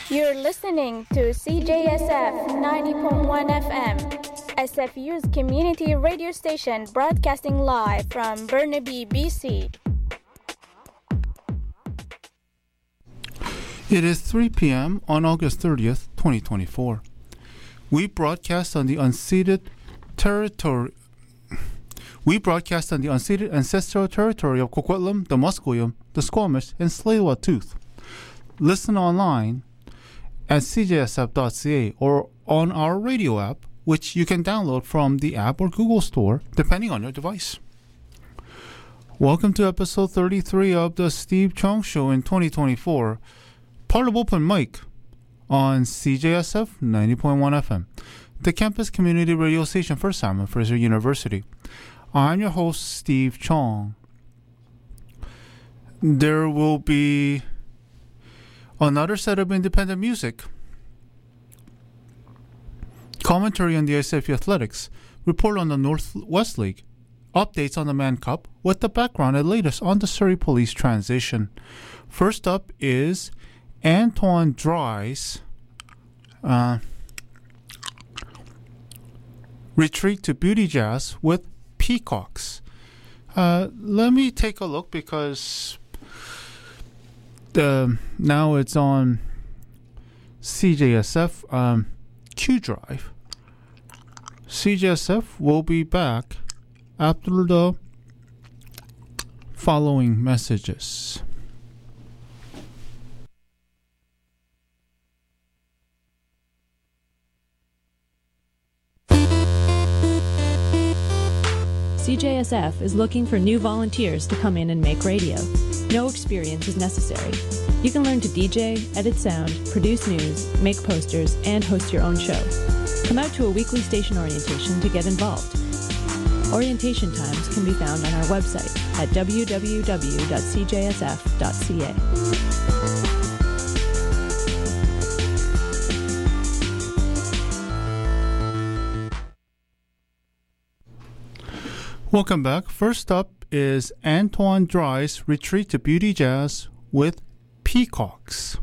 You're listening to CJSF 90.1 FM, SFU's community radio station broadcasting live from Burnaby, BC. It is 3 p.m. on August 30th, 2024. We broadcast on the unceded ancestral territory of Coquitlam, the Musqueam, the Squamish, and Tsleil-Waututh. Listen online at cjsf.ca or on our radio app, which you can download from the app or Google Store, depending on your device. Welcome to episode 33 of the Steve Chong Show in 2024, part of Open Mic on CJSF 90.1 FM, the campus community radio station for Simon Fraser University. I'm your host, Steve Chong. There will be another set of independent music, commentary on the SFU Athletics, report on the Northwest League, updates on the Man Cup, with the background and latest on the Surrey Police transition. First up is Antoine Dry's retreat to Beauty Jazz with Peacocks. Let me take a look because now it's on CJSF Q Drive. CJSF will be back after the following messages. CJSF is looking for new volunteers to come in and make radio. No experience is necessary. You can learn to DJ, edit sound, produce news, make posters, and host your own show. Come out to a weekly station orientation to get involved. Orientation times can be found on our website at www.cjsf.ca. Welcome back. First up is Antoine Dry's retreat to Beauty Jazz with Peacocks.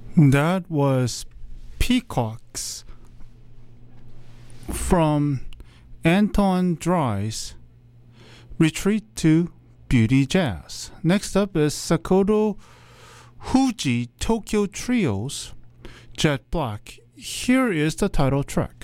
That was Peacocks from Anton Dry's Retreat to Beauty Jazz. Next up is Sakoto Huji Tokyo Trio's Jet Black. Here is the title track.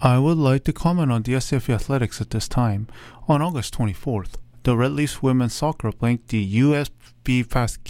I would like to comment on the SFU athletics at this time. On August 24th, the Red Leafs women's soccer blanked the UFV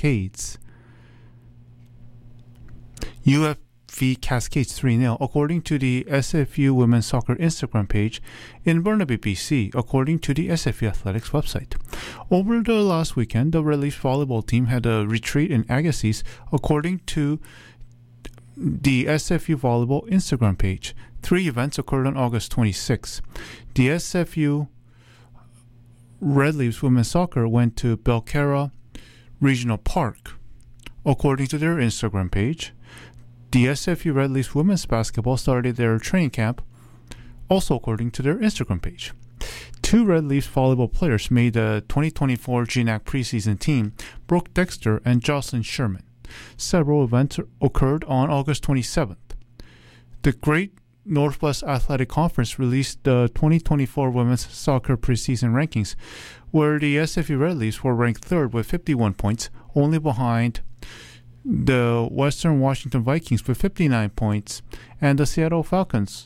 Cascades 3-0, according to the SFU women's soccer Instagram page in Burnaby, BC, according to the SFU athletics website. Over the last weekend, the Red Leafs volleyball team had a retreat in Agassiz, according to the SFU volleyball Instagram page. 3 events occurred on August 26. The SFU Red Leafs women's soccer went to Belcarra Regional Park, according to their Instagram page. The SFU Red Leafs women's basketball started their training camp, also according to their Instagram page. 2 Red Leafs volleyball players made the 2024 GNAC preseason team, Brooke Dexter and Jocelyn Sherman. Several events occurred on August 27th. The Great Northwest Athletic Conference released the 2024 women's soccer preseason rankings, where the SFU Red Leafs were ranked 3rd with 51 points, only behind the Western Washington Vikings with 59 points, and the Seattle Falcons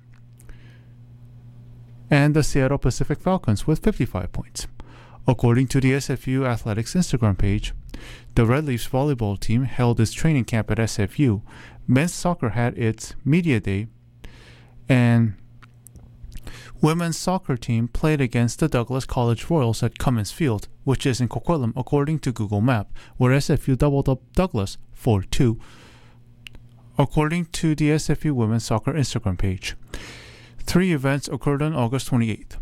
and the Seattle Pacific Falcons with 55 points. According to the SFU Athletics Instagram page, the Red Leafs volleyball team held its training camp at SFU. Men's soccer had its media day, and women's soccer team played against the Douglas College Royals at Cummins Field, which is in Coquitlam, according to Google Map, where SFU doubled up Douglas 4-2, according to the SFU women's soccer Instagram page. 3 events occurred on August 28th.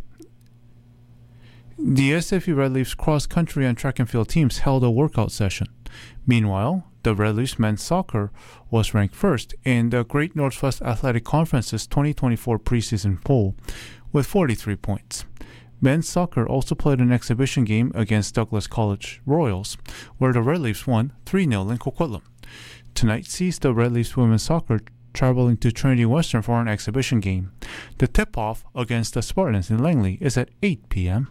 The SFU Red Leafs cross-country and track and field teams held a workout session. Meanwhile, the Red Leafs men's soccer was ranked 1st in the Great Northwest Athletic Conference's 2024 preseason poll with 43 points. Men's soccer also played an exhibition game against Douglas College Royals, where the Red Leafs won 3-0 in Coquitlam. Tonight sees the Red Leafs women's soccer traveling to Trinity Western for an exhibition game. The tip-off against the Spartans in Langley is at 8 p.m.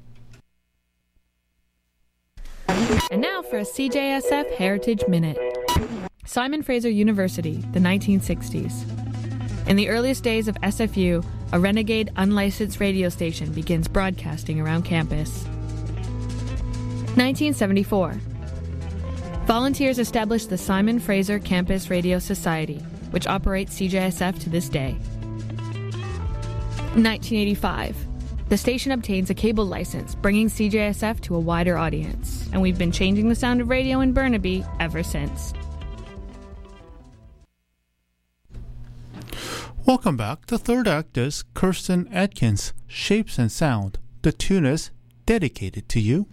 And now for a CJSF Heritage Minute. Simon Fraser University, the 1960s. In the earliest days of SFU, a renegade unlicensed radio station begins broadcasting around campus. 1974. Volunteers established the Simon Fraser Campus Radio Society, which operates CJSF to this day. 1985. The station obtains a cable license, bringing CJSF to a wider audience, and we've been changing the sound of radio in Burnaby ever since. Welcome back. The third act is Kirsten Atkins' Shapes and Sound. The tune is Dedicated to You.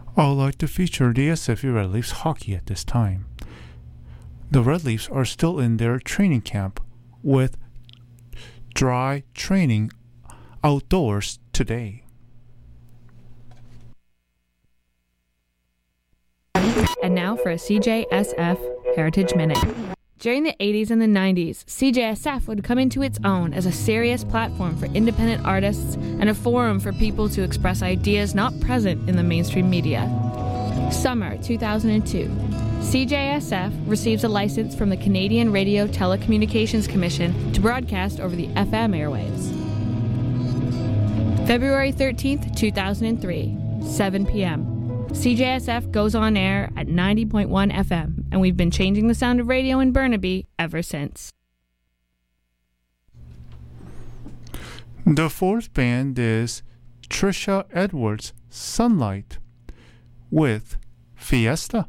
I would like to feature the SFU Red Leafs hockey at this time. The Red Leafs are still in their training camp with dry training outdoors today. And now for a CJSF Heritage Minute. During the 80s and the 90s, CJSF would come into its own as a serious platform for independent artists and a forum for people to express ideas not present in the mainstream media. Summer 2002. CJSF receives a license from the Canadian Radio Telecommunications Commission to broadcast over the FM airwaves. February 13th, 2003, 7 p.m. CJSF goes on air at 90.1 FM, and we've been changing the sound of radio in Burnaby ever since. The fourth band is Trisha Edwards' Sunlight with Fiesta.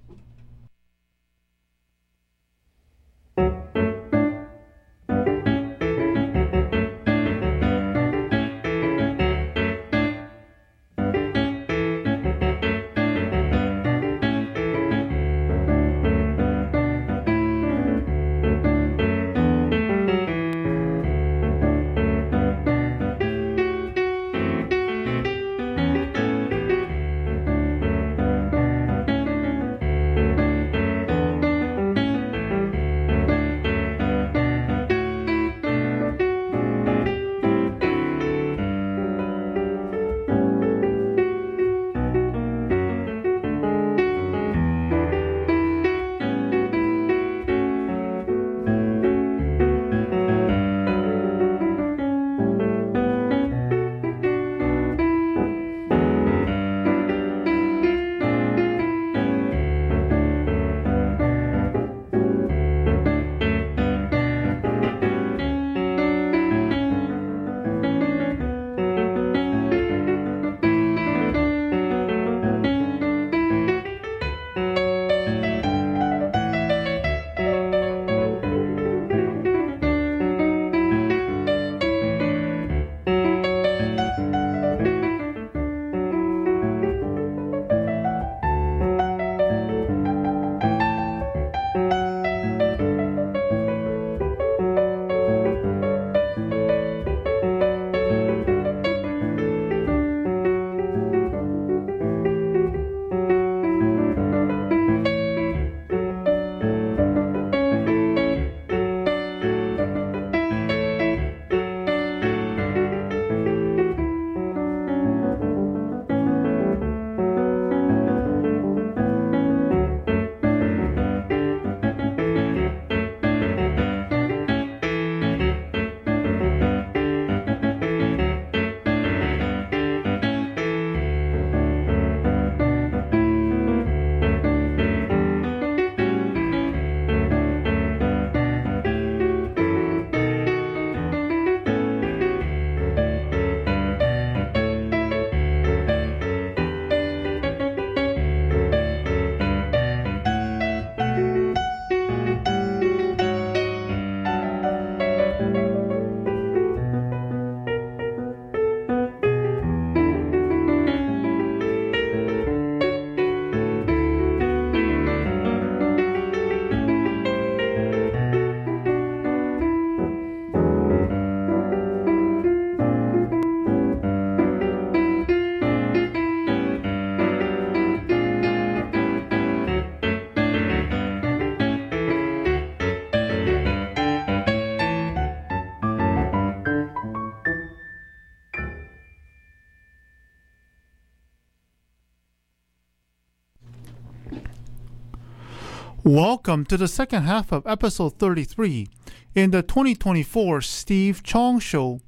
Welcome to the second half of episode 33 in the 2024 Steve Chong Show,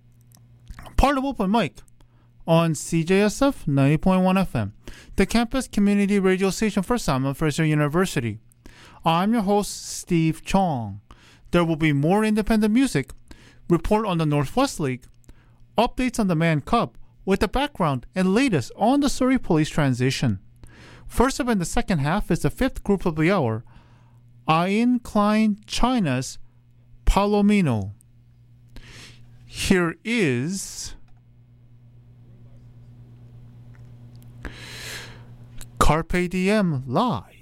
part of Open Mic on CJSF 90.1 FM, the campus community radio station for Simon Fraser University. I'm your host, Steve Chong. There will be more independent music, report on the Northwest League, updates on the Man Cup with the background and latest on the Surrey Police transition. First up in the second half is the fifth group of the hour, Ian Klein China's Palomino. Here is Carpe Diem Live.